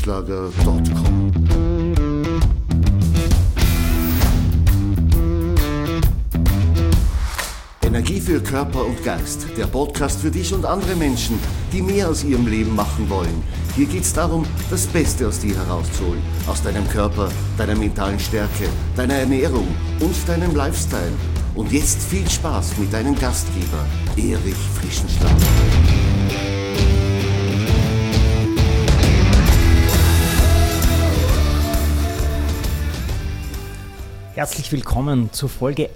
frischenschlager.com. Energie für Körper und Geist, der Podcast für dich und andere Menschen, die mehr aus ihrem Leben machen wollen. Hier geht es darum, das Beste aus dir herauszuholen, aus deinem Körper, deiner mentalen Stärke, deiner Ernährung und deinem Lifestyle. Und jetzt viel Spaß mit deinem Gastgeber, Erich Frischenschlager. Herzlich willkommen zur Folge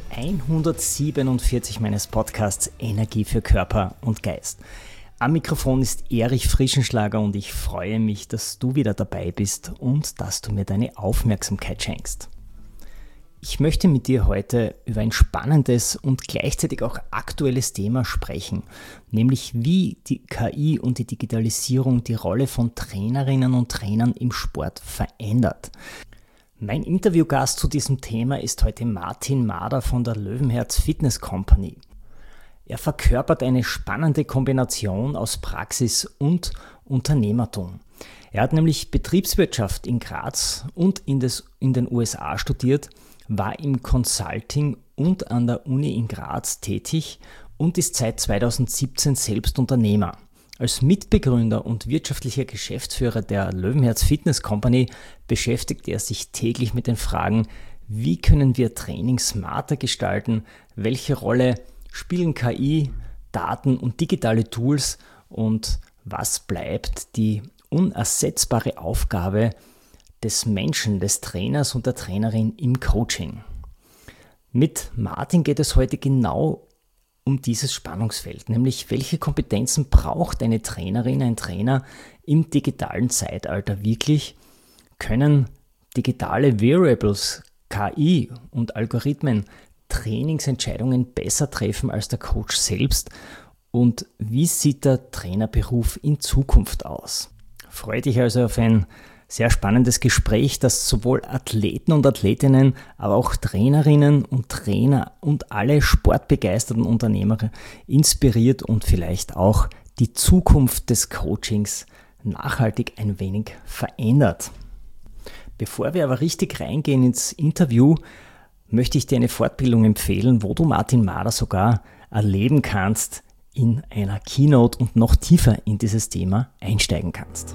147 meines Podcasts Energie für Körper und Geist. Am Mikrofon ist Erich Frischenschlager und ich freue mich, dass du wieder dabei bist und dass du mir deine Aufmerksamkeit schenkst. Ich möchte mit dir heute über ein spannendes und gleichzeitig auch aktuelles Thema sprechen, nämlich wie die KI und die Digitalisierung die Rolle von Trainerinnen und Trainern im Sport verändert. Mein Interviewgast zu diesem Thema ist heute Martin Mader von der Löwenherz Fitness Company. Er verkörpert eine spannende Kombination aus Praxis und Unternehmertum. Er hat nämlich Betriebswirtschaft in Graz und in den USA studiert, war im Consulting und an der Uni in Graz tätig und ist seit 2017 selbst Unternehmer. Als Mitbegründer und wirtschaftlicher Geschäftsführer der Löwenherz Fitness Company beschäftigt er sich täglich mit den Fragen, wie können wir Training smarter gestalten, welche Rolle spielen KI, Daten und digitale Tools und was bleibt die unersetzbare Aufgabe des Menschen, des Trainers und der Trainerin im Coaching. Mit Martin geht es heute genau um dieses Spannungsfeld, nämlich welche Kompetenzen braucht eine Trainerin, ein Trainer im digitalen Zeitalter wirklich? Können digitale Variables, KI und Algorithmen Trainingsentscheidungen besser treffen als der Coach selbst? Und wie sieht der Trainerberuf in Zukunft aus? Freue dich also auf ein sehr spannendes Gespräch, das sowohl Athleten und Athletinnen, aber auch Trainerinnen und Trainer und alle sportbegeisterten Unternehmer inspiriert und vielleicht auch die Zukunft des Coachings nachhaltig ein wenig verändert. Bevor wir aber richtig reingehen ins Interview, möchte ich dir eine Fortbildung empfehlen, wo du Martin Mader sogar erleben kannst in einer Keynote und noch tiefer in dieses Thema einsteigen kannst.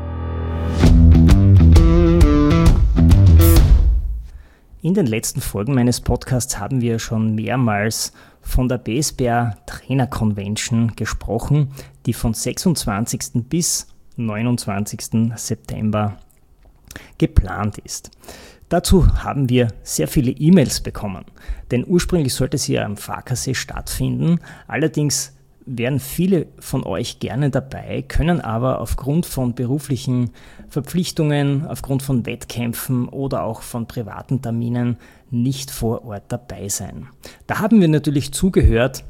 In den letzten Folgen meines Podcasts haben wir schon mehrmals von der BSBR Trainer Convention gesprochen, die von 26. bis 29. September geplant ist. Dazu haben wir sehr viele E-Mails bekommen, denn ursprünglich sollte sie ja am Farkasee stattfinden. Allerdings wären viele von euch gerne dabei, können aber aufgrund von beruflichen Verpflichtungen, aufgrund von Wettkämpfen oder auch von privaten Terminen nicht vor Ort dabei sein. Da haben wir natürlich zugehört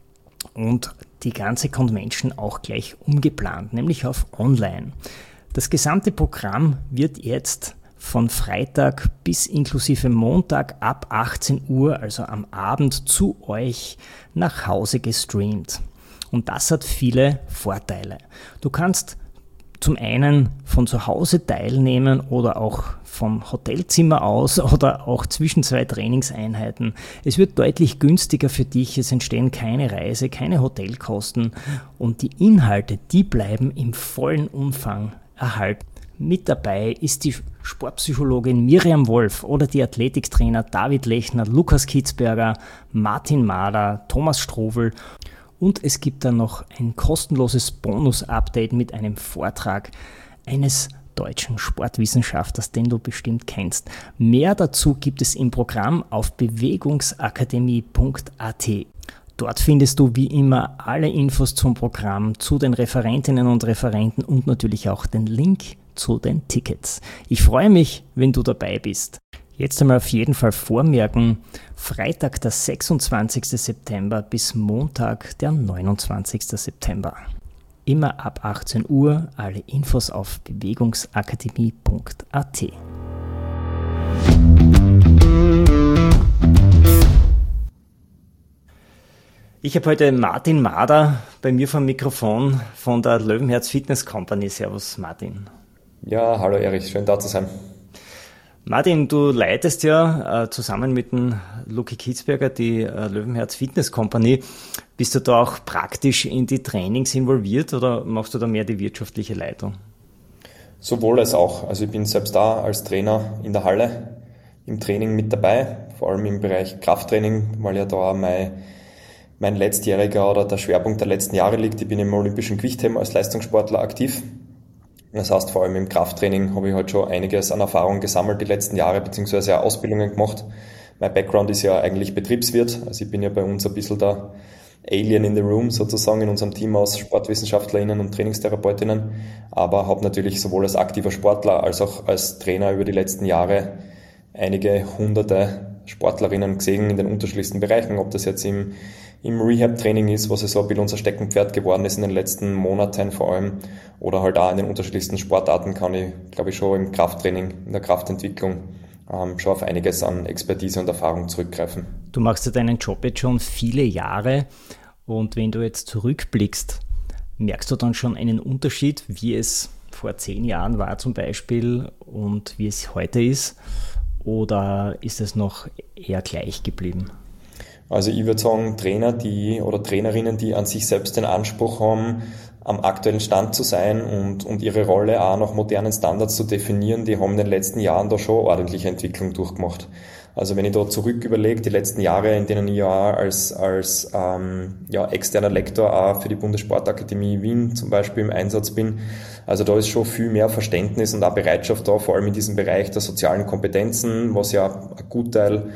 und die ganze Convention auch gleich umgeplant, nämlich auf online. Das gesamte Programm wird jetzt von Freitag bis inklusive Montag ab 18 Uhr, also am Abend, zu euch nach Hause gestreamt. Und das hat viele Vorteile. Du kannst zum einen von zu Hause teilnehmen oder auch vom Hotelzimmer aus oder auch zwischen zwei Trainingseinheiten. Es wird deutlich günstiger für dich, es entstehen keine Reise, keine Hotelkosten und die Inhalte, die bleiben im vollen Umfang erhalten. Mit dabei ist die Sportpsychologin Miriam Wolf oder die Athletiktrainer David Lechner, Lukas Kitzberger, Martin Mader, Thomas Strobel. Und es gibt dann noch ein kostenloses Bonus-Update mit einem Vortrag eines deutschen Sportwissenschaftlers, den du bestimmt kennst. Mehr dazu gibt es im Programm auf bewegungsakademie.at. Dort findest du wie immer alle Infos zum Programm, zu den Referentinnen und Referenten und natürlich auch den Link zu den Tickets. Ich freue mich, wenn du dabei bist. Jetzt einmal auf jeden Fall vormerken, Freitag der 26. September bis Montag der 29. September. Immer ab 18 Uhr, alle Infos auf bewegungsakademie.at. Ich habe heute Martin Mader bei mir vom Mikrofon von der Löwenherz Fitness Company. Servus Martin. Ja, hallo Erich, schön da zu sein. Martin, du leitest ja zusammen mit dem Luki Kitzberger die Löwenherz Fitness Company. Bist du da auch praktisch in die Trainings involviert oder machst du da mehr die wirtschaftliche Leitung? Sowohl als auch. Also ich bin selbst da als Trainer in der Halle im Training mit dabei, vor allem im Bereich Krafttraining, weil ja da mein letztjähriger oder der Schwerpunkt der letzten Jahre liegt. Ich bin im olympischen Gewichtheben als Leistungssportler aktiv. Das heißt, vor allem im Krafttraining habe ich halt schon einiges an Erfahrung gesammelt die letzten Jahre, beziehungsweise auch Ausbildungen gemacht. Mein Background ist ja eigentlich Betriebswirt, also ich bin ja bei uns ein bisschen der Alien in the Room sozusagen in unserem Team aus SportwissenschaftlerInnen und Trainingstherapeutinnen, aber habe natürlich sowohl als aktiver Sportler als auch als Trainer über die letzten Jahre einige hunderte Sportlerinnen gesehen in den unterschiedlichsten Bereichen, ob das jetzt im Rehab-Training ist, was ja so ein bisschen unser Steckenpferd geworden ist in den letzten Monaten vor allem, oder halt auch in den unterschiedlichsten Sportarten kann ich, glaube ich, schon im Krafttraining, in der Kraftentwicklung schon auf einiges an Expertise und Erfahrung zurückgreifen. Du machst ja deinen Job jetzt schon viele Jahre und wenn du jetzt zurückblickst, merkst du dann schon einen Unterschied, wie es vor 10 Jahren war zum Beispiel und wie es heute ist, oder ist es noch eher gleich geblieben? Also ich würde sagen, Trainer oder Trainerinnen, die an sich selbst den Anspruch haben, am aktuellen Stand zu sein und ihre Rolle auch nach modernen Standards zu definieren, die haben in den letzten Jahren da schon ordentliche Entwicklung durchgemacht. Also wenn ich da zurück überlege, die letzten Jahre, in denen ich ja als externer Lektor auch für die Bundessportakademie Wien zum Beispiel im Einsatz bin, also da ist schon viel mehr Verständnis und auch Bereitschaft da, vor allem in diesem Bereich der sozialen Kompetenzen, was ja ein Gutteil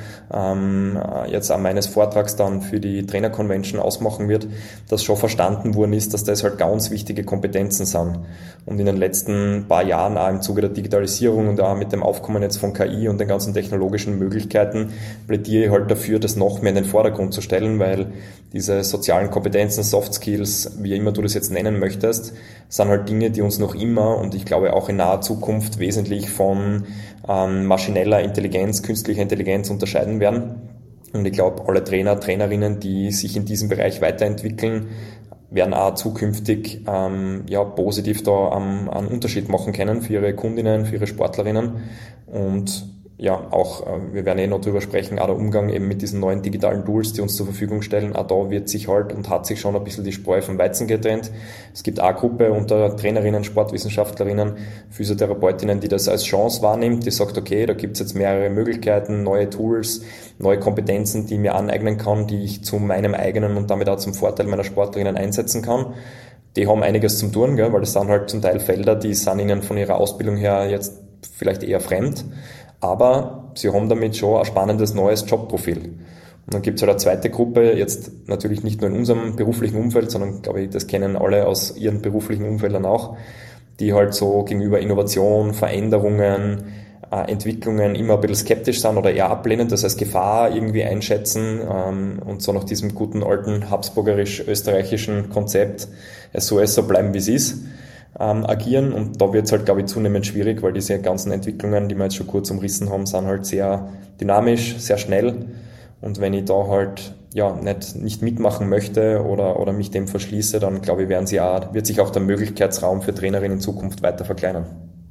jetzt auch meines Vortrags dann für die Trainerconvention ausmachen wird, dass schon verstanden worden ist, dass das halt ganz wichtige Kompetenzen sind. Und in den letzten paar Jahren auch im Zuge der Digitalisierung und auch mit dem Aufkommen jetzt von KI und den ganzen technologischen Möglichkeiten plädiere ich halt dafür, das noch mehr in den Vordergrund zu stellen, weil diese sozialen Kompetenzen, Soft Skills, wie immer du das jetzt nennen möchtest, sind halt Dinge, die uns noch immer und ich glaube auch in naher Zukunft wesentlich von maschineller Intelligenz, künstlicher Intelligenz unterscheiden werden. Und ich glaube, alle Trainer, Trainerinnen, die sich in diesem Bereich weiterentwickeln, werden auch zukünftig positiv da einen Unterschied machen können für ihre Kundinnen, für ihre Sportlerinnen. Und ja, auch, wir werden noch drüber sprechen, auch der Umgang eben mit diesen neuen digitalen Tools, die uns zur Verfügung stellen, auch da wird sich halt und hat sich schon ein bisschen die Spreu vom Weizen getrennt. Es gibt auch eine Gruppe unter Trainerinnen, Sportwissenschaftlerinnen, Physiotherapeutinnen, die das als Chance wahrnimmt, die sagt, okay, da gibt's jetzt mehrere Möglichkeiten, neue Tools, neue Kompetenzen, die ich mir aneignen kann, die ich zu meinem eigenen und damit auch zum Vorteil meiner Sportlerinnen einsetzen kann. Die haben einiges zum tun, gell, weil das sind halt zum Teil Felder, die sind ihnen von ihrer Ausbildung her jetzt vielleicht eher fremd. Aber sie haben damit schon ein spannendes neues Jobprofil. Und dann gibt es halt eine zweite Gruppe, jetzt natürlich nicht nur in unserem beruflichen Umfeld, sondern, glaube ich, das kennen alle aus ihren beruflichen Umfeldern auch, die halt so gegenüber Innovation, Veränderungen, Entwicklungen immer ein bisschen skeptisch sind oder eher ablehnend, das als Gefahr irgendwie einschätzen und so nach diesem guten alten habsburgerisch-österreichischen Konzept, es soll so bleiben, wie es ist, agieren. Und da wird es halt, glaube ich, zunehmend schwierig, weil diese ganzen Entwicklungen, die wir jetzt schon kurz umrissen haben, sind halt sehr dynamisch, sehr schnell. Und wenn ich da halt nicht mitmachen möchte oder mich dem verschließe, dann glaube ich, wird sich auch der Möglichkeitsraum für Trainerinnen in Zukunft weiter verkleinern.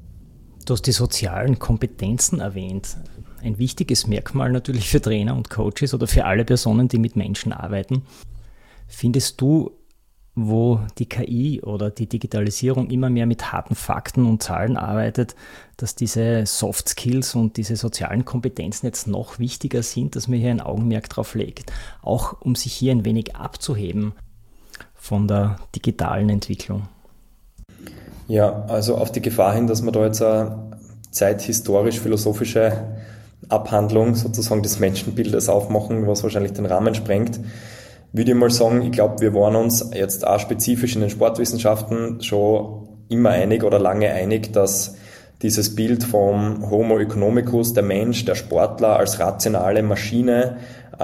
Du hast die sozialen Kompetenzen erwähnt. Ein wichtiges Merkmal natürlich für Trainer und Coaches oder für alle Personen, die mit Menschen arbeiten. Findest du, wo die KI oder die Digitalisierung immer mehr mit harten Fakten und Zahlen arbeitet, dass diese Soft Skills und diese sozialen Kompetenzen jetzt noch wichtiger sind, dass man hier ein Augenmerk drauf legt, auch um sich hier ein wenig abzuheben von der digitalen Entwicklung? Ja, also auf die Gefahr hin, dass man da jetzt eine zeithistorisch-philosophische Abhandlung sozusagen des Menschenbildes aufmachen, was wahrscheinlich den Rahmen sprengt, würde ich mal sagen, ich glaube, wir waren uns jetzt auch spezifisch in den Sportwissenschaften schon immer einig oder lange einig, dass dieses Bild vom Homo economicus, der Mensch, der Sportler als rationale Maschine,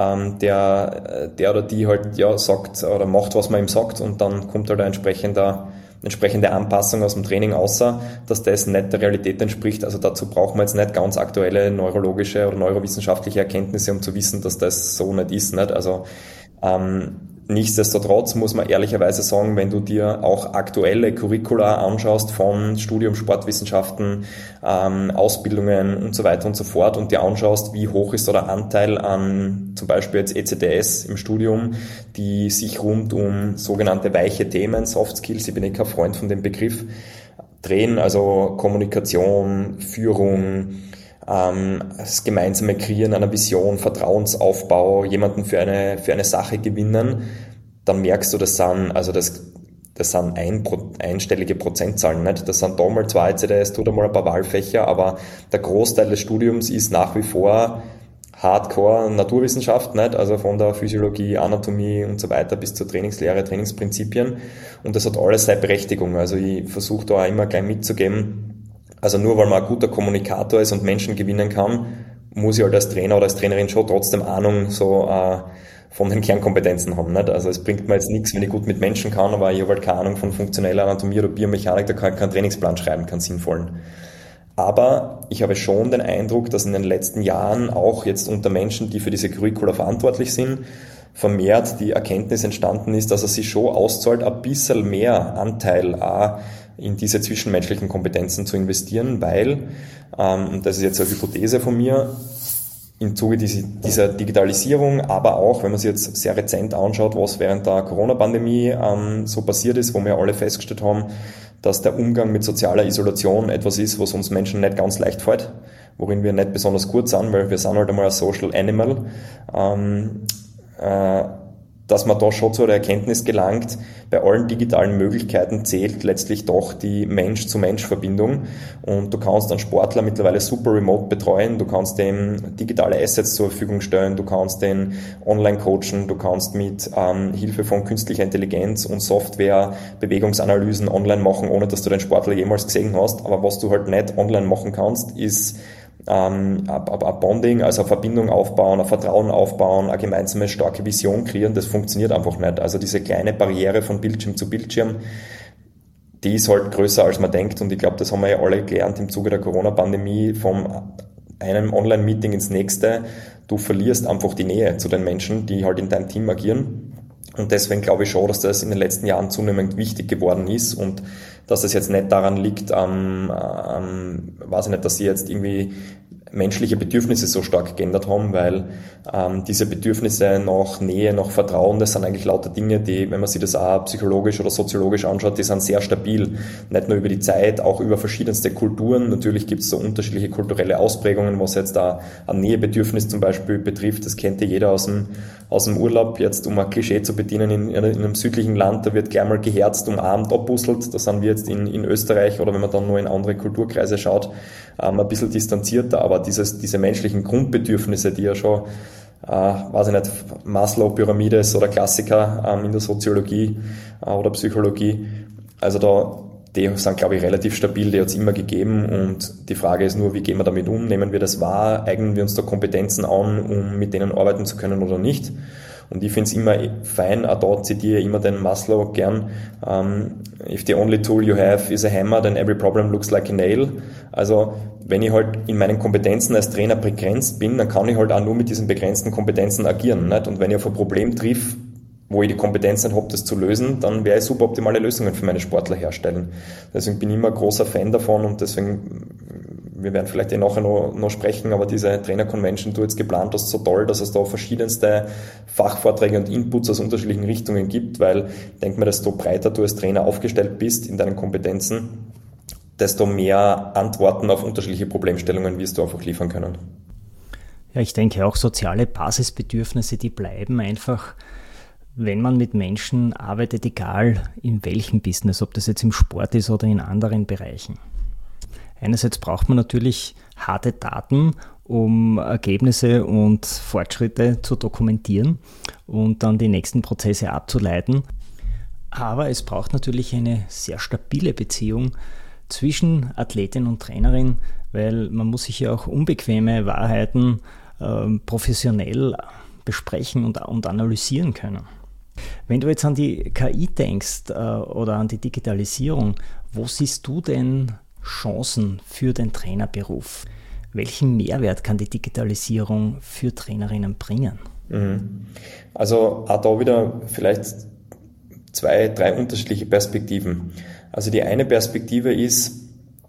der oder die halt sagt oder macht, was man ihm sagt und dann kommt halt eine entsprechende Anpassung aus dem Training außer, dass das nicht der Realität entspricht. Also dazu brauchen wir jetzt nicht ganz aktuelle neurologische oder neurowissenschaftliche Erkenntnisse, um zu wissen, dass das so nicht ist. Nicht? Also Nichtsdestotrotz muss man ehrlicherweise sagen, wenn du dir auch aktuelle Curricula anschaust von Studium Sportwissenschaften, Ausbildungen und so weiter und so fort und dir anschaust, wie hoch ist der Anteil an zum Beispiel jetzt ECTS im Studium, die sich rund um sogenannte weiche Themen, Soft Skills, ich bin kein Freund von dem Begriff, drehen, also Kommunikation, Führung, das gemeinsame Kreieren einer Vision, Vertrauensaufbau, jemanden für eine Sache gewinnen, dann merkst du, das sind einstellige Prozentzahlen, nicht? Das sind da mal 2 ECTS, tut einmal ein paar Wahlfächer, aber der Großteil des Studiums ist nach wie vor Hardcore Naturwissenschaft, nicht? Also von der Physiologie, Anatomie und so weiter bis zur Trainingslehre, Trainingsprinzipien, und das hat alles seine Berechtigung. Also ich versuche da auch immer gleich mitzugeben, also nur weil man ein guter Kommunikator ist und Menschen gewinnen kann, muss ich halt als Trainer oder als Trainerin schon trotzdem Ahnung von den Kernkompetenzen haben. Nicht? Also es bringt mir jetzt nichts, wenn ich gut mit Menschen kann, aber ich habe halt keine Ahnung von funktioneller Anatomie oder Biomechanik, da kann ich keinen Trainingsplan schreiben, keinen sinnvollen. Aber ich habe schon den Eindruck, dass in den letzten Jahren auch jetzt unter Menschen, die für diese Curricula verantwortlich sind, vermehrt die Erkenntnis entstanden ist, dass es sich schon auszahlt, ein bisschen mehr Anteil auch in diese zwischenmenschlichen Kompetenzen zu investieren, weil, und das ist jetzt eine Hypothese von mir, im Zuge dieser Digitalisierung, aber auch, wenn man sich jetzt sehr rezent anschaut, was während der Corona-Pandemie so passiert ist, wo wir alle festgestellt haben, dass der Umgang mit sozialer Isolation etwas ist, was uns Menschen nicht ganz leicht fällt, worin wir nicht besonders gut sind, weil wir sind halt einmal ein Social Animal, dass man da schon zu der Erkenntnis gelangt, bei allen digitalen Möglichkeiten zählt letztlich doch die Mensch-zu-Mensch-Verbindung, und du kannst einen Sportler mittlerweile super remote betreuen, du kannst dem digitale Assets zur Verfügung stellen, du kannst den online coachen, du kannst mit Hilfe von künstlicher Intelligenz und Software Bewegungsanalysen online machen, ohne dass du den Sportler jemals gesehen hast, aber was du halt nicht online machen kannst, ist ein Bonding, also eine Verbindung aufbauen, ein Vertrauen aufbauen, eine gemeinsame starke Vision kreieren, das funktioniert einfach nicht. Also diese kleine Barriere von Bildschirm zu Bildschirm, die ist halt größer, als man denkt, und ich glaube, das haben wir ja alle gelernt im Zuge der Corona-Pandemie, vom einem Online-Meeting ins nächste, du verlierst einfach die Nähe zu den Menschen, die halt in deinem Team agieren. Und deswegen glaube ich schon, dass das in den letzten Jahren zunehmend wichtig geworden ist und dass es jetzt nicht daran liegt, weiß ich nicht, dass sie jetzt irgendwie menschliche Bedürfnisse so stark geändert haben, weil diese Bedürfnisse nach Nähe, nach Vertrauen, das sind eigentlich lauter Dinge, die, wenn man sich das auch psychologisch oder soziologisch anschaut, die sind sehr stabil. Nicht nur über die Zeit, auch über verschiedenste Kulturen. Natürlich gibt es so unterschiedliche kulturelle Ausprägungen, was jetzt da ein Nähebedürfnis zum Beispiel betrifft. Das kennt ja jeder aus dem Urlaub. Jetzt, um ein Klischee zu bedienen, in einem südlichen Land, da wird gleich mal geherzt, umarmt, abbusselt. Da sind wir jetzt in Österreich, oder wenn man dann nur in andere Kulturkreise schaut, ein bisschen distanzierter, aber diese menschlichen Grundbedürfnisse, die ja schon, weiß ich nicht, Maslow-Pyramide ist oder Klassiker in der Soziologie oder Psychologie, also die sind, glaube ich, relativ stabil, die hat es immer gegeben, und die Frage ist nur, wie gehen wir damit um? Nehmen wir das wahr? Eignen wir uns da Kompetenzen an, um mit denen arbeiten zu können oder nicht? Und ich finde es immer fein, auch da zitiere ich immer den Maslow gern, if the only tool you have is a hammer, then every problem looks like a nail. Also wenn ich halt in meinen Kompetenzen als Trainer begrenzt bin, dann kann ich halt auch nur mit diesen begrenzten Kompetenzen agieren, nicht? Und wenn ich auf ein Problem triff, wo ich die Kompetenzen habe, das zu lösen, dann werde ich suboptimale Lösungen für meine Sportler herstellen. Deswegen bin ich immer ein großer Fan davon, und deswegen, wir werden vielleicht nachher noch sprechen, aber diese Trainer-Convention, du jetzt geplant hast, so toll, dass es da verschiedenste Fachvorträge und Inputs aus unterschiedlichen Richtungen gibt, weil ich denke mir, desto breiter du als Trainer aufgestellt bist in deinen Kompetenzen, desto mehr Antworten auf unterschiedliche Problemstellungen wirst du einfach liefern können. Ja, ich denke auch, soziale Basisbedürfnisse, die bleiben einfach, wenn man mit Menschen arbeitet, egal in welchem Business, ob das jetzt im Sport ist oder in anderen Bereichen. Einerseits braucht man natürlich harte Daten, um Ergebnisse und Fortschritte zu dokumentieren und dann die nächsten Prozesse abzuleiten. Aber es braucht natürlich eine sehr stabile Beziehung zwischen Athletin und Trainerin, weil man muss sich ja auch unbequeme Wahrheiten professionell besprechen und analysieren können. Wenn du jetzt an die KI denkst oder an die Digitalisierung, wo siehst du denn Chancen für den Trainerberuf? Welchen Mehrwert kann die Digitalisierung für Trainerinnen bringen? Also auch da wieder vielleicht 2, 3 unterschiedliche Perspektiven. Also die eine Perspektive ist,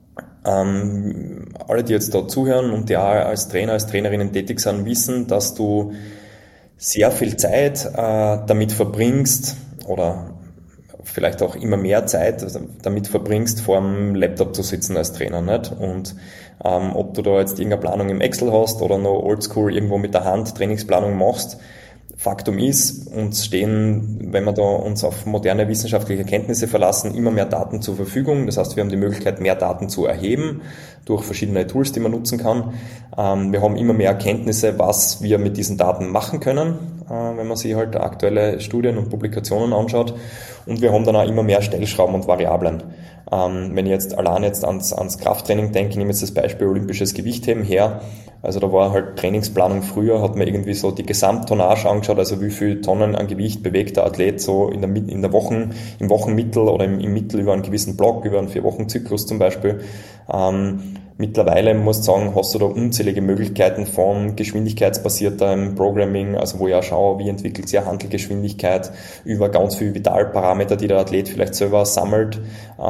alle, die jetzt da zuhören und die auch als Trainer, als Trainerinnen tätig sind, wissen, dass du sehr viel Zeit damit verbringst oder vielleicht auch immer mehr Zeit damit verbringst, vor dem Laptop zu sitzen als Trainer, nicht? Und ob du da jetzt irgendeine Planung im Excel hast oder noch oldschool irgendwo mit der Hand Trainingsplanung machst, Faktum ist, uns stehen, wenn wir da uns auf moderne wissenschaftliche Erkenntnisse verlassen, immer mehr Daten zur Verfügung. Das heißt, wir haben die Möglichkeit, mehr Daten zu erheben durch verschiedene Tools, die man nutzen kann. Wir haben immer mehr Erkenntnisse, was wir mit diesen Daten machen können, wenn man sich halt aktuelle Studien und Publikationen anschaut. Und wir haben dann auch immer mehr Stellschrauben und Variablen. Wenn ich jetzt allein ans Krafttraining denke, ich nehme jetzt das Beispiel olympisches Gewichtheben her. Also da war halt Trainingsplanung früher, hat man irgendwie so die Gesamttonnage angeschaut, also wie viel Tonnen an Gewicht bewegt der Athlet so in der Woche, im Wochenmittel oder im Mittel über einen gewissen Block, über einen 4-Wochen-Zyklus zum Beispiel. Mittlerweile muss ich sagen, hast du da unzählige Möglichkeiten von geschwindigkeitsbasiertem Programming, also wo ich auch schaue, wie entwickelt sich eine Handelgeschwindigkeit, über ganz viele Vitalparameter, die der Athlet vielleicht selber sammelt,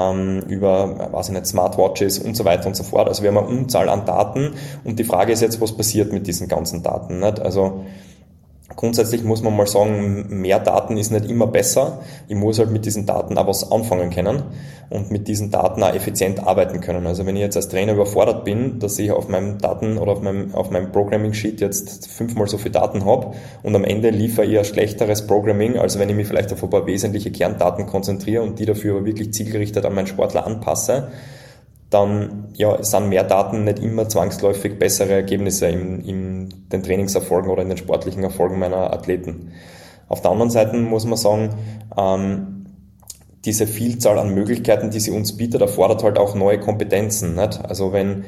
über, weiß ich nicht, Smartwatches und so weiter und so fort. Also wir haben eine Unzahl an Daten und die Frage ist jetzt, was passiert mit diesen ganzen Daten, nicht? Also grundsätzlich muss man mal sagen, mehr Daten ist nicht immer besser. Ich muss halt mit diesen Daten auch was anfangen können und mit diesen Daten auch effizient arbeiten können. Also wenn ich jetzt als Trainer überfordert bin, dass ich auf meinem Daten oder auf meinem Programming-Sheet jetzt 5-mal so viele Daten habe und am Ende liefere ich ein schlechteres Programming, als wenn ich mich vielleicht auf ein paar wesentliche Kerndaten konzentriere und die dafür aber wirklich zielgerichtet an meinen Sportler anpasse, dann sind mehr Daten nicht immer zwangsläufig bessere Ergebnisse in den Trainingserfolgen oder in den sportlichen Erfolgen meiner Athleten. Auf der anderen Seite muss man sagen, diese Vielzahl an Möglichkeiten, die sie uns bietet, erfordert halt auch neue Kompetenzen, nicht? Also wenn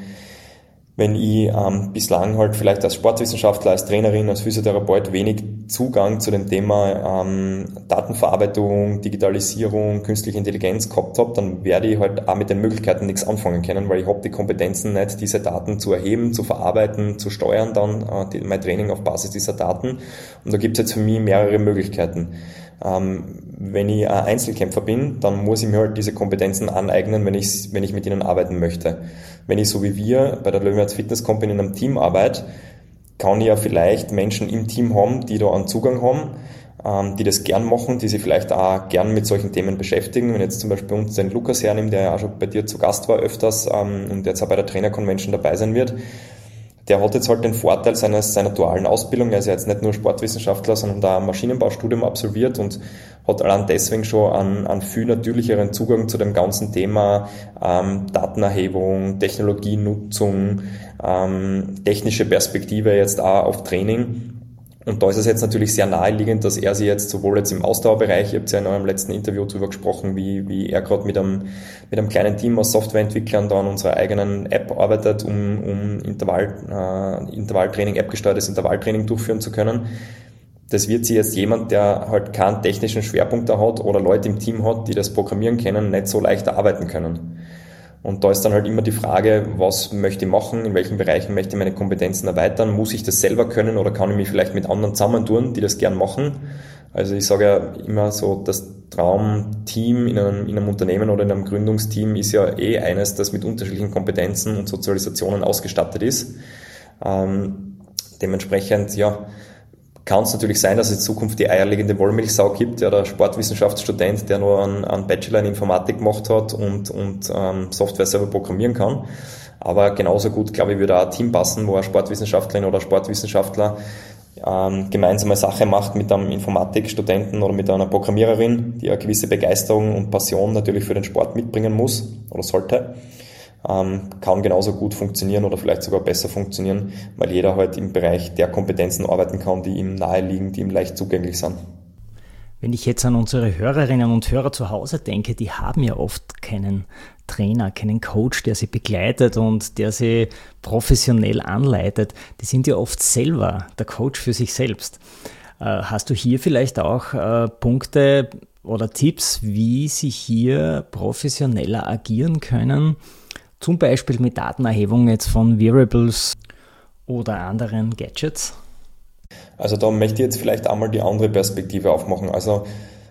ich bislang halt vielleicht als Sportwissenschaftler, als Trainerin, als Physiotherapeut wenig Zugang zu dem Thema Datenverarbeitung, Digitalisierung, künstliche Intelligenz gehabt habe, dann werde ich halt auch mit den Möglichkeiten nichts anfangen können, weil ich habe die Kompetenzen nicht, diese Daten zu erheben, zu verarbeiten, zu steuern dann mein Training auf Basis dieser Daten. Und da gibt es jetzt für mich mehrere Möglichkeiten. Wenn ich ein Einzelkämpfer bin, dann muss ich mir halt diese Kompetenzen aneignen, wenn ich mit ihnen arbeiten möchte. Wenn ich so wie wir bei der Löwenherz Fitness Company in einem Team arbeite, kann ich ja vielleicht Menschen im Team haben, die da einen Zugang haben, die das gern machen, die sich vielleicht auch gern mit solchen Themen beschäftigen. Wenn jetzt zum Beispiel uns den Lukas hernimmt, der ja auch schon bei dir zu Gast war öfters und jetzt auch bei der Trainer Convention dabei sein wird, der hat jetzt halt den Vorteil seiner dualen Ausbildung. Er ist ja jetzt nicht nur Sportwissenschaftler, sondern da ein Maschinenbaustudium absolviert und hat allein deswegen schon einen viel natürlicheren Zugang zu dem ganzen Thema Datenerhebung, Technologienutzung, technische Perspektive jetzt auch auf Training. Und da ist es jetzt natürlich sehr naheliegend, dass er sich jetzt sowohl jetzt im Ausdauerbereich, ihr habt ja in eurem letzten Interview darüber gesprochen, wie er gerade mit einem kleinen Team aus Softwareentwicklern da an unserer eigenen App arbeitet, um Intervalltraining, appgesteuertes Intervalltraining durchführen zu können. Das wird sich jetzt jemand, der halt keinen technischen Schwerpunkt da hat oder Leute im Team hat, die das programmieren können, nicht so leicht erarbeiten können. Und da ist dann halt immer die Frage, was möchte ich machen, in welchen Bereichen möchte ich meine Kompetenzen erweitern, muss ich das selber können oder kann ich mich vielleicht mit anderen zusammentun, die das gern machen. Also ich sage ja immer so, das Traumteam in einem Unternehmen oder in einem Gründungsteam ist ja eines, das mit unterschiedlichen Kompetenzen und Sozialisationen ausgestattet ist. Dementsprechend, kann es natürlich sein, dass es in Zukunft die eierlegende Wollmilchsau gibt, der Sportwissenschaftsstudent, der nur einen Bachelor in Informatik gemacht hat und Software selber programmieren kann. Aber genauso gut, glaube ich, würde auch ein Team passen, wo eine Sportwissenschaftlerin oder Sportwissenschaftler gemeinsame Sache macht mit einem Informatikstudenten oder mit einer Programmiererin, die eine gewisse Begeisterung und Passion natürlich für den Sport mitbringen muss oder sollte. Kann genauso gut funktionieren oder vielleicht sogar besser funktionieren, weil jeder halt im Bereich der Kompetenzen arbeiten kann, die ihm nahe liegen, die ihm leicht zugänglich sind. Wenn ich jetzt an unsere Hörerinnen und Hörer zu Hause denke, die haben ja oft keinen Trainer, keinen Coach, der sie begleitet und der sie professionell anleitet. Die sind ja oft selber der Coach für sich selbst. Hast du hier vielleicht auch Punkte oder Tipps, wie sie hier professioneller agieren können? Zum Beispiel mit Datenerhebung jetzt von Wearables oder anderen Gadgets? Also da möchte ich jetzt vielleicht einmal die andere Perspektive aufmachen. Also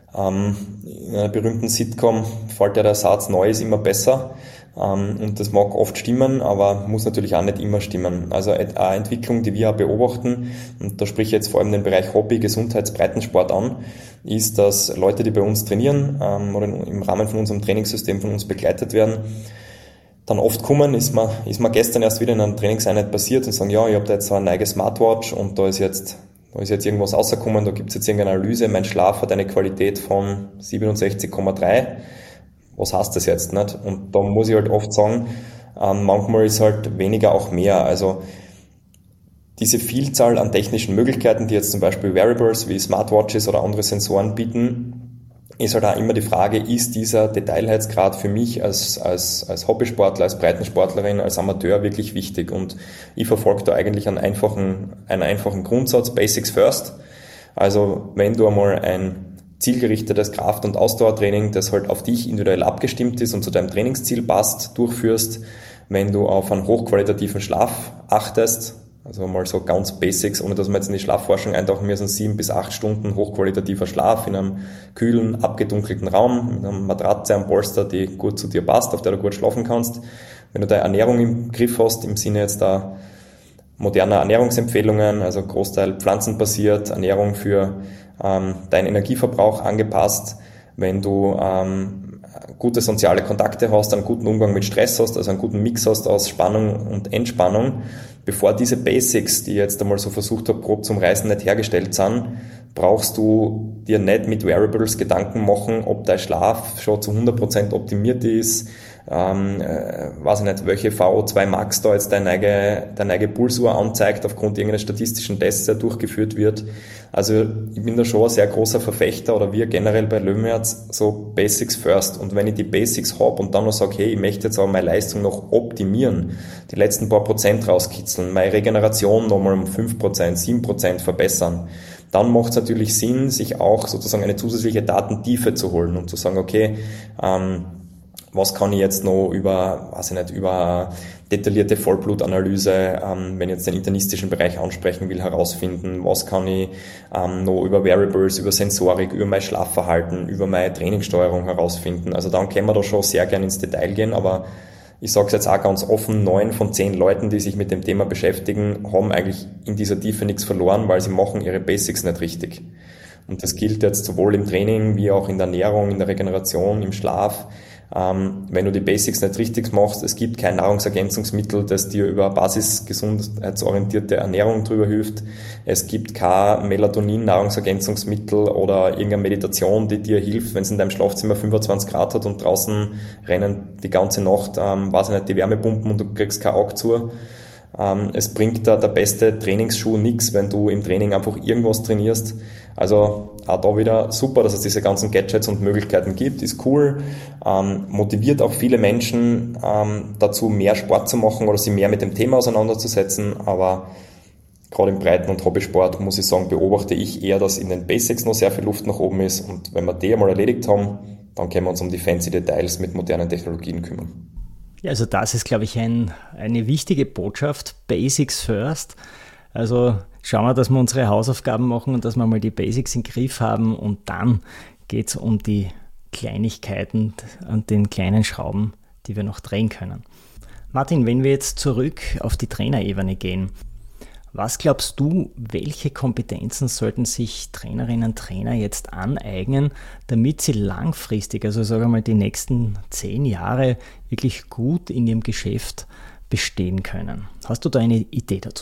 in einer berühmten Sitcom fällt ja der Satz, neu ist immer besser. Und das mag oft stimmen, aber muss natürlich auch nicht immer stimmen. Also eine Entwicklung, die wir auch beobachten, und da spreche ich jetzt vor allem den Bereich Hobby, Gesundheits-, Breitensport an, ist, dass Leute, die bei uns trainieren oder im Rahmen von unserem Trainingssystem von uns begleitet werden, dann oft kommen, ist mir gestern erst wieder in einer Trainingseinheit passiert und sagen, ja, ich habe da jetzt so eine neue Smartwatch und da ist jetzt irgendwas rausgekommen, da gibt es jetzt irgendeine Analyse, mein Schlaf hat eine Qualität von 67,3. Was heißt das jetzt nicht? Und da muss ich halt oft sagen, manchmal ist halt weniger auch mehr. Also diese Vielzahl an technischen Möglichkeiten, die jetzt zum Beispiel Wearables wie Smartwatches oder andere Sensoren bieten, ist halt auch immer die Frage, ist dieser Detailheitsgrad für mich als Hobbysportler, als Breitensportlerin, als Amateur wirklich wichtig? Und ich verfolge da eigentlich einen einfachen Grundsatz, Basics first. Also wenn du einmal ein zielgerichtetes Kraft- und Ausdauertraining, das halt auf dich individuell abgestimmt ist und zu deinem Trainingsziel passt, durchführst, wenn du auf einen hochqualitativen Schlaf achtest, also mal so ganz Basics, ohne dass wir jetzt in die Schlafforschung eintauchen müssen, 7 bis 8 Stunden hochqualitativer Schlaf in einem kühlen, abgedunkelten Raum, mit einer Matratze am Polster, die gut zu dir passt, auf der du gut schlafen kannst. Wenn du deine Ernährung im Griff hast, im Sinne jetzt da moderner Ernährungsempfehlungen, also Großteil pflanzenbasiert, Ernährung für deinen Energieverbrauch angepasst, wenn du gute soziale Kontakte hast, einen guten Umgang mit Stress hast, also einen guten Mix hast aus Spannung und Entspannung, bevor diese Basics, die ich jetzt einmal so versucht habe, grob zum Reißen, nicht hergestellt sind, brauchst du dir nicht mit Wearables Gedanken machen, ob dein Schlaf schon zu 100% optimiert ist, weiß ich nicht, welche VO2 Max da jetzt deine eigene Pulsuhr anzeigt, aufgrund irgendeines statistischen Tests, der durchgeführt wird. Also ich bin da schon ein sehr großer Verfechter, oder wir generell bei Löwenherz, so Basics first. Und wenn ich die Basics habe und dann noch sage, hey, ich möchte jetzt aber meine Leistung noch optimieren, die letzten paar Prozent rauskitzeln, meine Regeneration nochmal um 5%, 7% verbessern, dann macht es natürlich Sinn, sich auch sozusagen eine zusätzliche Datentiefe zu holen und zu sagen, okay, was kann ich jetzt noch über detaillierte Vollblutanalyse, wenn ich jetzt den internistischen Bereich ansprechen will, herausfinden, was kann ich noch über Wearables, über Sensorik, über mein Schlafverhalten, über meine Trainingssteuerung herausfinden. Also dann können wir da schon sehr gern ins Detail gehen, aber ich sage es jetzt auch ganz offen, 9 von 10 Leuten, die sich mit dem Thema beschäftigen, haben eigentlich in dieser Tiefe nichts verloren, weil sie machen ihre Basics nicht richtig. Und das gilt jetzt sowohl im Training wie auch in der Ernährung, in der Regeneration, im Schlaf. Wenn du die Basics nicht richtig machst, es gibt kein Nahrungsergänzungsmittel, das dir über basisgesundheitsorientierte Ernährung drüber hilft. Es gibt kein Melatonin-Nahrungsergänzungsmittel oder irgendeine Meditation, die dir hilft, wenn es in deinem Schlafzimmer 25 Grad hat und draußen rennen die ganze Nacht, die Wärmepumpen und du kriegst kein Auge zu. Es bringt da der beste Trainingsschuh nichts, wenn du im Training einfach irgendwas trainierst. Also auch da wieder super, dass es diese ganzen Gadgets und Möglichkeiten gibt, ist cool, motiviert auch viele Menschen dazu, mehr Sport zu machen oder sich mehr mit dem Thema auseinanderzusetzen, aber gerade im Breiten- und Hobbysport, muss ich sagen, beobachte ich eher, dass in den Basics noch sehr viel Luft nach oben ist, und wenn wir die einmal erledigt haben, dann können wir uns um die fancy Details mit modernen Technologien kümmern. Ja, also das ist, glaube ich, eine wichtige Botschaft, Basics first. Also schauen wir, dass wir unsere Hausaufgaben machen und dass wir mal die Basics im Griff haben, und dann geht es um die Kleinigkeiten und den kleinen Schrauben, die wir noch drehen können. Martin, wenn wir jetzt zurück auf die Trainerebene gehen, was glaubst du, welche Kompetenzen sollten sich Trainerinnen und Trainer jetzt aneignen, damit sie langfristig, also sagen wir mal die nächsten 10 Jahre, wirklich gut in ihrem Geschäft bestehen können? Hast du da eine Idee dazu?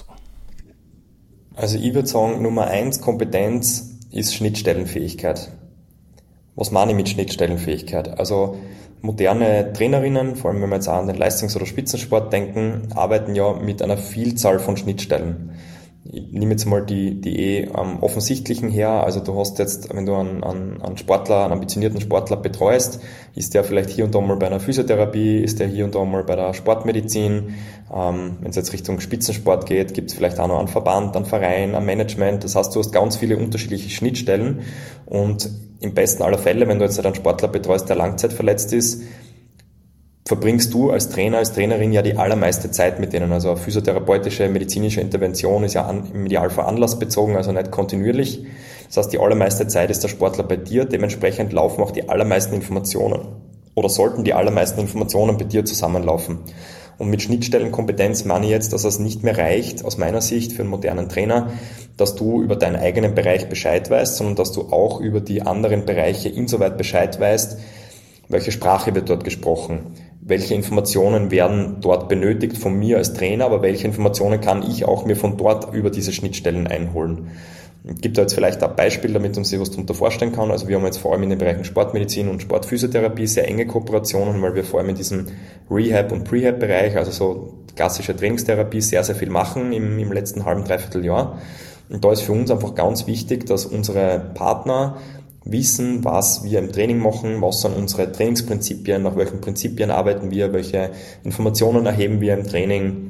Also ich würde sagen, Nummer 1 Kompetenz ist Schnittstellenfähigkeit. Was meine ich mit Schnittstellenfähigkeit? Also moderne Trainerinnen, vor allem wenn wir jetzt auch an den Leistungs- oder Spitzensport denken, arbeiten ja mit einer Vielzahl von Schnittstellen. Ich nehme jetzt mal die offensichtlichen her. Also du hast jetzt, wenn du einen ambitionierten Sportler betreust, ist der vielleicht hier und da mal bei einer Physiotherapie, ist der hier und da mal bei der Sportmedizin. Wenn es jetzt Richtung Spitzensport geht, gibt es vielleicht auch noch einen Verband, einen Verein, ein Management. Das heißt, du hast ganz viele unterschiedliche Schnittstellen, und im besten aller Fälle, wenn du jetzt einen Sportler betreust, der langzeitverletzt ist, verbringst du als Trainer, als Trainerin ja die allermeiste Zeit mit denen. Also physiotherapeutische, medizinische Intervention ist ja im Idealfall anlassbezogen, also nicht kontinuierlich. Das heißt, die allermeiste Zeit ist der Sportler bei dir, dementsprechend laufen auch die allermeisten Informationen oder sollten die allermeisten Informationen bei dir zusammenlaufen. Und mit Schnittstellenkompetenz meine ich jetzt, dass es nicht mehr reicht, aus meiner Sicht für einen modernen Trainer, dass du über deinen eigenen Bereich Bescheid weißt, sondern dass du auch über die anderen Bereiche insoweit Bescheid weißt, welche Sprache wird dort gesprochen, welche Informationen werden dort benötigt von mir als Trainer, aber welche Informationen kann ich auch mir von dort über diese Schnittstellen einholen. Es gibt da jetzt vielleicht ein Beispiel, damit man sich was darunter vorstellen kann. Also wir haben jetzt vor allem in den Bereichen Sportmedizin und Sportphysiotherapie sehr enge Kooperationen, weil wir vor allem in diesem Rehab- und Prehab-Bereich, also so klassische Trainingstherapie, sehr, sehr viel machen im letzten halben, dreiviertel Jahr. Und da ist für uns einfach ganz wichtig, dass unsere Partner wissen, was wir im Training machen, was sind unsere Trainingsprinzipien, nach welchen Prinzipien arbeiten wir, welche Informationen erheben wir im Training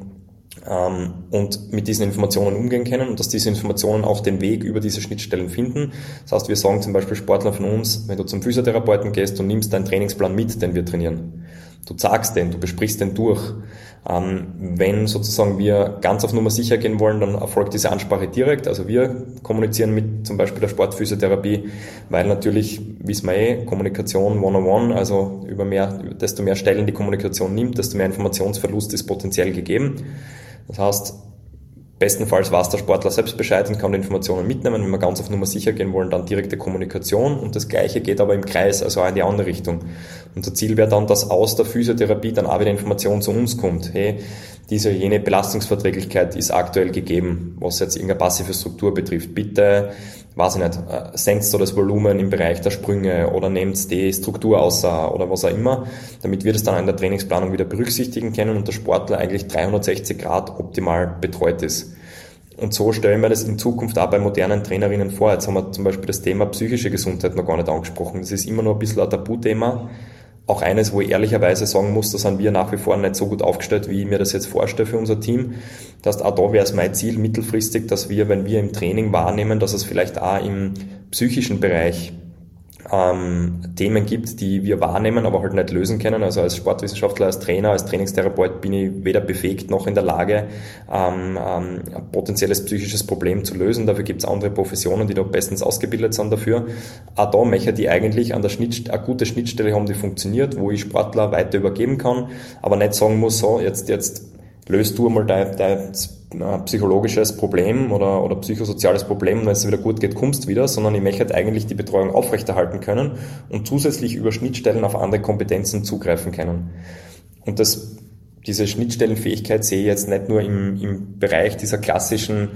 und mit diesen Informationen umgehen können und dass diese Informationen auch den Weg über diese Schnittstellen finden. Das heißt, wir sagen zum Beispiel Sportler von uns, wenn du zum Physiotherapeuten gehst, du nimmst deinen Trainingsplan mit, den wir trainieren. Du sagst den, du besprichst den durch. Wenn sozusagen wir ganz auf Nummer sicher gehen wollen, dann erfolgt diese Ansprache direkt. Also wir kommunizieren mit zum Beispiel der Sportphysiotherapie, weil natürlich, wissen wir Kommunikation one-on-one, also desto mehr Stellen die Kommunikation nimmt, desto mehr Informationsverlust ist potenziell gegeben. Das heißt, bestenfalls weiß der Sportler selbst Bescheid und kann die Informationen mitnehmen. Wenn wir ganz auf Nummer sicher gehen wollen, dann direkte Kommunikation. Und das Gleiche geht aber im Kreis, also auch in die andere Richtung. Unser Ziel wäre dann, dass aus der Physiotherapie dann auch wieder Information zu uns kommt. Hey, jene Belastungsverträglichkeit ist aktuell gegeben, was jetzt irgendeine passive Struktur betrifft. Bitte, weiß ich nicht, senkt so das Volumen im Bereich der Sprünge oder nehmt die Struktur außer oder was auch immer, damit wir das dann in der Trainingsplanung wieder berücksichtigen können und der Sportler eigentlich 360 Grad optimal betreut ist. Und so stellen wir das in Zukunft auch bei modernen Trainerinnen vor. Jetzt haben wir zum Beispiel das Thema psychische Gesundheit noch gar nicht angesprochen. Das ist immer noch ein bisschen ein Tabuthema. Auch eines, wo ich ehrlicherweise sagen muss, da sind wir nach wie vor nicht so gut aufgestellt, wie ich mir das jetzt vorstelle für unser Team. Das heißt, auch da wäre es mein Ziel mittelfristig, dass wir, wenn wir im Training wahrnehmen, dass es vielleicht auch im psychischen Bereich Themen gibt, die wir wahrnehmen, aber halt nicht lösen können. Also als Sportwissenschaftler, als Trainer, als Trainingstherapeut bin ich weder befähigt noch in der Lage, ein potenzielles psychisches Problem zu lösen. Dafür gibt es andere Professionen, die da bestens ausgebildet sind dafür. Auch da möchte ich eigentlich an der eine gute Schnittstelle haben, die funktioniert, wo ich Sportler weiter übergeben kann, aber nicht sagen muss, so, jetzt löst du mal dein psychologisches Problem oder psychosoziales Problem und wenn es wieder gut geht, kommst du wieder, sondern ich möchte halt eigentlich die Betreuung aufrechterhalten können und zusätzlich über Schnittstellen auf andere Kompetenzen zugreifen können. Und diese Schnittstellenfähigkeit sehe ich jetzt nicht nur im Bereich dieser klassischen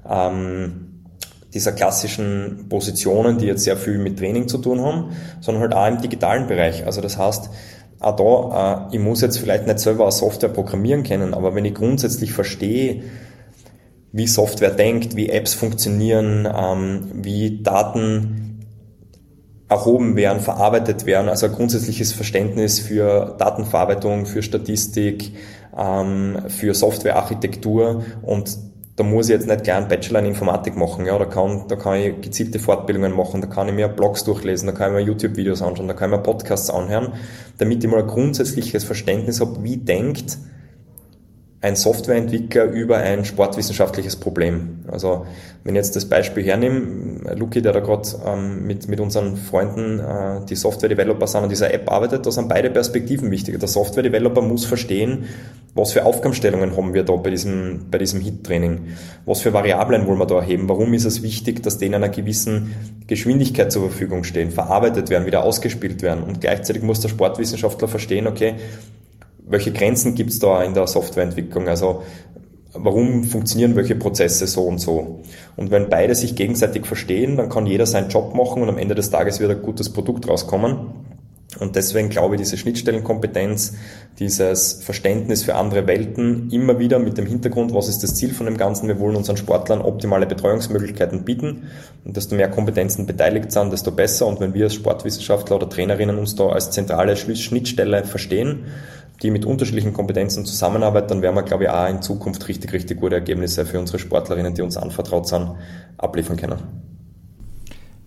Positionen, die jetzt sehr viel mit Training zu tun haben, sondern halt auch im digitalen Bereich. Also das heißt, auch da, ich muss jetzt vielleicht nicht selber eine Software programmieren können, aber wenn ich grundsätzlich verstehe, wie Software denkt, wie Apps funktionieren, wie Daten erhoben werden, verarbeitet werden, also ein grundsätzliches Verständnis für Datenverarbeitung, für Statistik, für Softwarearchitektur und da muss ich jetzt nicht gleich einen Bachelor in Informatik machen, ja, da kann ich gezielte Fortbildungen machen, da kann ich mir Blogs durchlesen, da kann ich mir YouTube-Videos anschauen, da kann ich mir Podcasts anhören, damit ich mal ein grundsätzliches Verständnis habe, wie denkt ein Softwareentwickler über ein sportwissenschaftliches Problem. Also wenn ich jetzt das Beispiel hernehme, Luki, der da gerade mit unseren Freunden, die Software-Developer sind, an dieser App arbeitet, da sind beide Perspektiven wichtig. Der Software-Developer muss verstehen, was für Aufgabenstellungen haben wir da bei diesem HIIT-Training, was für Variablen wollen wir da erheben, warum ist es wichtig, dass die in einer gewissen Geschwindigkeit zur Verfügung stehen, verarbeitet werden, wieder ausgespielt werden und gleichzeitig muss der Sportwissenschaftler verstehen, okay, welche Grenzen gibt es da in der Softwareentwicklung? Also warum funktionieren welche Prozesse so und so? Und wenn beide sich gegenseitig verstehen, dann kann jeder seinen Job machen und am Ende des Tages wird ein gutes Produkt rauskommen. Und deswegen glaube ich, diese Schnittstellenkompetenz, dieses Verständnis für andere Welten, immer wieder mit dem Hintergrund, was ist das Ziel von dem Ganzen? Wir wollen unseren Sportlern optimale Betreuungsmöglichkeiten bieten. Und desto mehr Kompetenzen beteiligt sind, desto besser. Und wenn wir als Sportwissenschaftler oder Trainerinnen uns da als zentrale Schnittstelle verstehen, die mit unterschiedlichen Kompetenzen zusammenarbeiten, dann werden wir, glaube ich, auch in Zukunft richtig, richtig gute Ergebnisse für unsere Sportlerinnen, die uns anvertraut sind, abliefern können.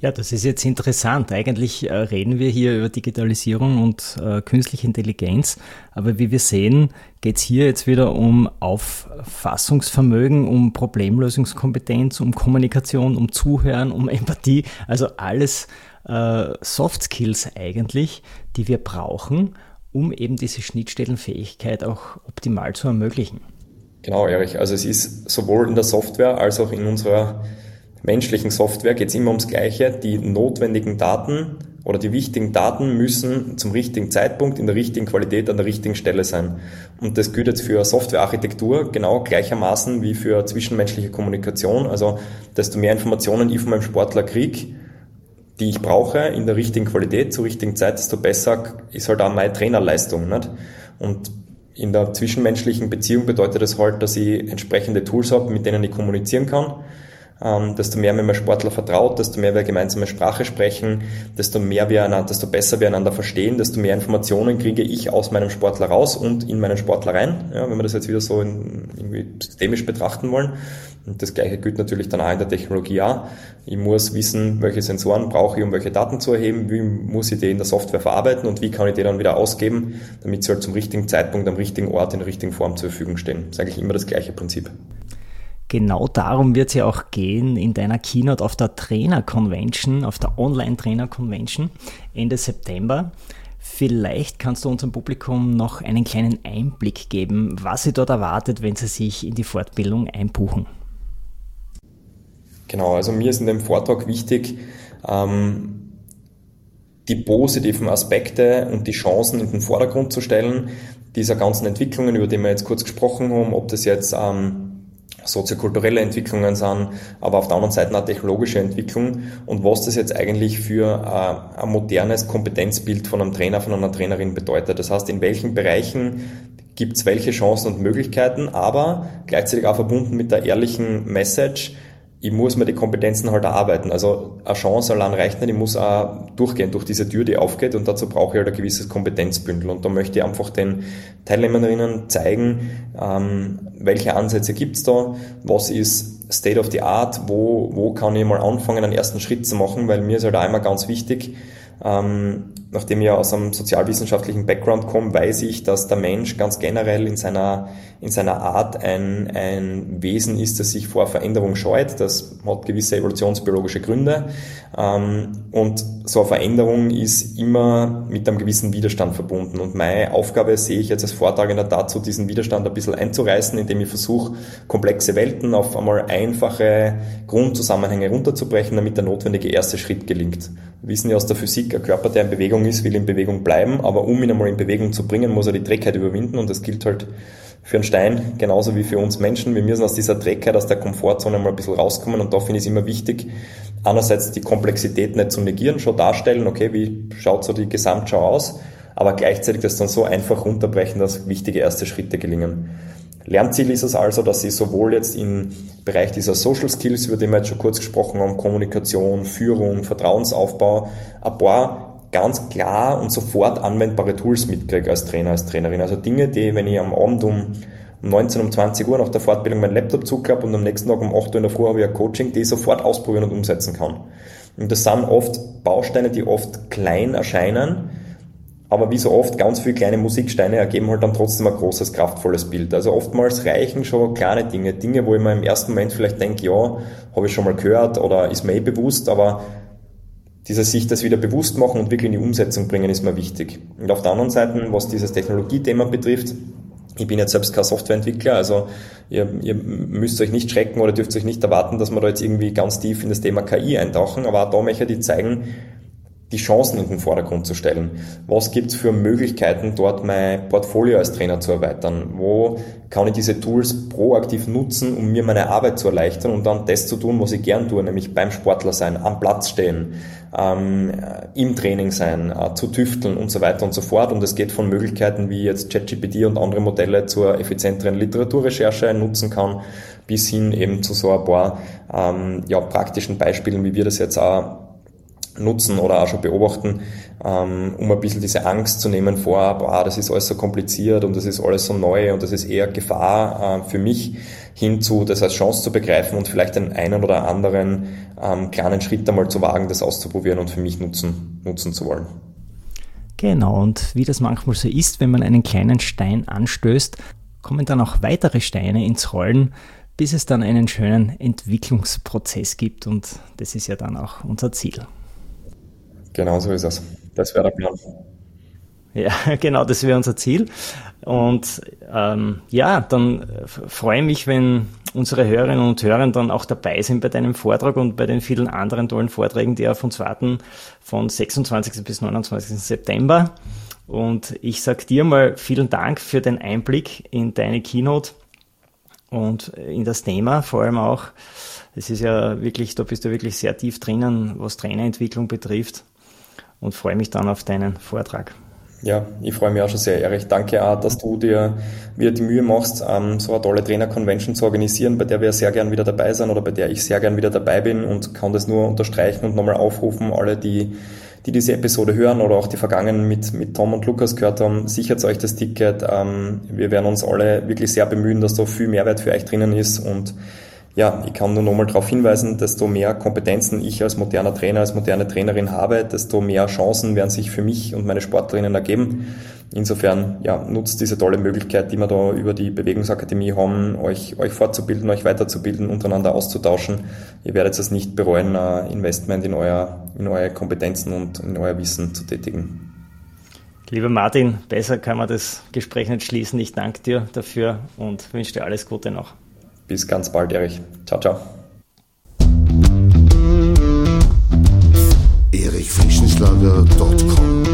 Ja, das ist jetzt interessant. Eigentlich reden wir hier über Digitalisierung und künstliche Intelligenz, aber wie wir sehen, geht es hier jetzt wieder um Auffassungsvermögen, um Problemlösungskompetenz, um Kommunikation, um Zuhören, um Empathie, also alles Soft Skills eigentlich, die wir brauchen, um eben diese Schnittstellenfähigkeit auch optimal zu ermöglichen. Genau, Erich. Also es ist sowohl in der Software als auch in unserer menschlichen Software geht es immer ums Gleiche. Die notwendigen Daten oder die wichtigen Daten müssen zum richtigen Zeitpunkt, in der richtigen Qualität, an der richtigen Stelle sein. Und das gilt jetzt für Softwarearchitektur genau gleichermaßen wie für zwischenmenschliche Kommunikation. Also desto mehr Informationen ich von meinem Sportler kriege, die ich brauche in der richtigen Qualität, zur richtigen Zeit, desto besser ist halt auch meine Trainerleistung. Nicht? Und in der zwischenmenschlichen Beziehung bedeutet das halt, dass ich entsprechende Tools habe, mit denen ich kommunizieren kann. Desto mehr mir mein Sportler vertraut, desto mehr wir gemeinsame Sprache sprechen, desto besser wir einander verstehen, desto mehr Informationen kriege ich aus meinem Sportler raus und in meinen Sportler rein, ja, wenn wir das jetzt wieder so irgendwie systemisch betrachten wollen. Und das Gleiche gilt natürlich dann auch in der Technologie auch. Ich muss wissen, welche Sensoren brauche ich, um welche Daten zu erheben, wie muss ich die in der Software verarbeiten und wie kann ich die dann wieder ausgeben, damit sie halt zum richtigen Zeitpunkt, am richtigen Ort, in der richtigen Form zur Verfügung stehen. Das ist eigentlich immer das gleiche Prinzip. Genau darum wird es ja auch gehen in deiner Keynote auf der Trainer-Convention, auf der Online-Trainer-Convention Ende September. Vielleicht kannst du unserem Publikum noch einen kleinen Einblick geben, was sie dort erwartet, wenn sie sich in die Fortbildung einbuchen. Genau, also mir ist in dem Vortrag wichtig, die positiven Aspekte und die Chancen in den Vordergrund zu stellen, dieser ganzen Entwicklungen, über die wir jetzt kurz gesprochen haben, ob das jetzt soziokulturelle Entwicklungen sind, aber auf der anderen Seite auch technologische Entwicklung und was das jetzt eigentlich für ein modernes Kompetenzbild von einem Trainer, von einer Trainerin bedeutet. Das heißt, in welchen Bereichen gibt es welche Chancen und Möglichkeiten, aber gleichzeitig auch verbunden mit der ehrlichen Message, ich muss mir die Kompetenzen halt erarbeiten. Also eine Chance allein reicht nicht, ich muss auch durchgehen durch diese Tür, die aufgeht und dazu brauche ich halt ein gewisses Kompetenzbündel. Und da möchte ich einfach den Teilnehmerinnen zeigen, welche Ansätze gibt's da, was ist State of the Art, wo kann ich mal anfangen, einen ersten Schritt zu machen, weil mir ist halt auch immer ganz wichtig, nachdem ich ja aus einem sozialwissenschaftlichen Background komme, weiß ich, dass der Mensch ganz generell in seiner Art ein Wesen ist, das sich vor Veränderung scheut. Das hat gewisse evolutionsbiologische Gründe. Und so eine Veränderung ist immer mit einem gewissen Widerstand verbunden. Und meine Aufgabe sehe ich jetzt als Vortragender dazu, diesen Widerstand ein bisschen einzureißen, indem ich versuche, komplexe Welten auf einmal einfache Grundzusammenhänge runterzubrechen, damit der notwendige erste Schritt gelingt. Wir wissen ja aus der Physik, ein Körper, der in Bewegung ist, will in Bewegung bleiben, aber um ihn einmal in Bewegung zu bringen, muss er die Trägheit überwinden und das gilt halt für einen Stein genauso wie für uns Menschen. Wir müssen aus dieser Trägheit, aus der Komfortzone mal ein bisschen rauskommen und da finde ich es immer wichtig, einerseits die Komplexität nicht zu negieren, schon darstellen, okay, wie schaut so die Gesamtschau aus, aber gleichzeitig das dann so einfach runterbrechen, dass wichtige erste Schritte gelingen. Lernziel ist es also, dass ich sowohl jetzt im Bereich dieser Social Skills, über die wir jetzt schon kurz gesprochen haben, Kommunikation, Führung, Vertrauensaufbau, ein paar ganz klar und sofort anwendbare Tools mitkriege als Trainer, als Trainerin. Also Dinge, die, wenn ich am Abend um 19, um 20 Uhr nach der Fortbildung meinen Laptop zuklappe und am nächsten Tag um 8 Uhr in der Früh habe ich ein Coaching, die ich sofort ausprobieren und umsetzen kann. Und das sind oft Bausteine, die oft klein erscheinen, aber wie so oft ganz viele kleine Musiksteine ergeben halt dann trotzdem ein großes, kraftvolles Bild. Also oftmals reichen schon kleine Dinge, wo ich mir im ersten Moment vielleicht denke, ja, habe ich schon mal gehört oder ist mir bewusst, aber sich das wieder bewusst machen und wirklich in die Umsetzung bringen, ist mir wichtig. Und auf der anderen Seite, was dieses Technologiethema betrifft, ich bin jetzt selbst kein Softwareentwickler, also ihr müsst euch nicht schrecken oder dürft euch nicht erwarten, dass wir da jetzt irgendwie ganz tief in das Thema KI eintauchen, aber auch da möchte ich zeigen, die Chancen in den Vordergrund zu stellen. Was gibt's für Möglichkeiten, dort mein Portfolio als Trainer zu erweitern? Wo kann ich diese Tools proaktiv nutzen, um mir meine Arbeit zu erleichtern und dann das zu tun, was ich gern tue, nämlich beim Sportler sein, am Platz stehen, im Training sein, zu tüfteln und so weiter und so fort. Und es geht von Möglichkeiten wie jetzt ChatGPT und andere Modelle zur effizienteren Literaturrecherche nutzen kann, bis hin eben zu so ein paar praktischen Beispielen, wie wir das jetzt auch nutzen oder auch schon beobachten, um ein bisschen diese Angst zu nehmen vor, das ist alles so kompliziert und das ist alles so neu und das ist eher Gefahr für mich, hinzu, das als Chance zu begreifen und vielleicht den einen oder anderen kleinen Schritt einmal zu wagen, das auszuprobieren und für mich nutzen zu wollen. Genau, und wie das manchmal so ist, wenn man einen kleinen Stein anstößt, kommen dann auch weitere Steine ins Rollen, bis es dann einen schönen Entwicklungsprozess gibt, und das ist ja dann auch unser Ziel. Genau so ist es. Das wäre der Plan. Ja, genau, das wäre unser Ziel. Und dann freue ich mich, wenn unsere Hörerinnen und Hörer dann auch dabei sind bei deinem Vortrag und bei den vielen anderen tollen Vorträgen, die auf uns warten, von 26. bis 29. September. Und ich sage dir mal vielen Dank für den Einblick in deine Keynote und in das Thema, vor allem auch, es ist ja wirklich, da bist du wirklich sehr tief drinnen, was Trainerentwicklung betrifft, und freue mich dann auf deinen Vortrag. Ja, ich freue mich auch schon sehr, Erich. Danke auch, dass du dir wieder die Mühe machst, so eine tolle Trainer-Convention zu organisieren, bei der wir sehr gern wieder dabei sind oder bei der ich sehr gern wieder dabei bin, und kann das nur unterstreichen und nochmal aufrufen, alle, die diese Episode hören oder auch die vergangenen mit Tom und Lukas gehört haben, sichert euch das Ticket. Wir werden uns alle wirklich sehr bemühen, dass da viel Mehrwert für euch drinnen ist, und ja, ich kann nur nochmal darauf hinweisen, desto mehr Kompetenzen ich als moderner Trainer, als moderne Trainerin habe, desto mehr Chancen werden sich für mich und meine Sportlerinnen ergeben. Insofern, ja, nutzt diese tolle Möglichkeit, die wir da über die Bewegungsakademie haben, euch fortzubilden, euch weiterzubilden, untereinander auszutauschen. Ihr werdet es nicht bereuen, ein Investment in eure Kompetenzen und in euer Wissen zu tätigen. Lieber Martin, besser kann man das Gespräch nicht schließen. Ich danke dir dafür und wünsche dir alles Gute noch. Bis ganz bald, Erich. Ciao, ciao. erichfrischenschlager.com.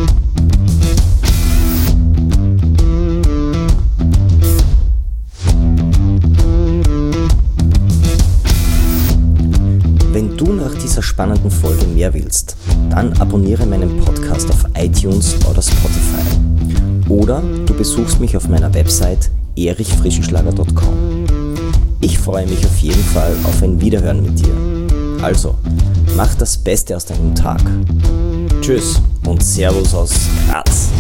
Wenn du nach dieser spannenden Folge mehr willst, dann abonniere meinen Podcast auf iTunes oder Spotify. Oder du besuchst mich auf meiner Website erichfrischenschlager.com. Ich freue mich auf jeden Fall auf ein Wiederhören mit dir. Also, mach das Beste aus deinem Tag. Tschüss und Servus aus Graz.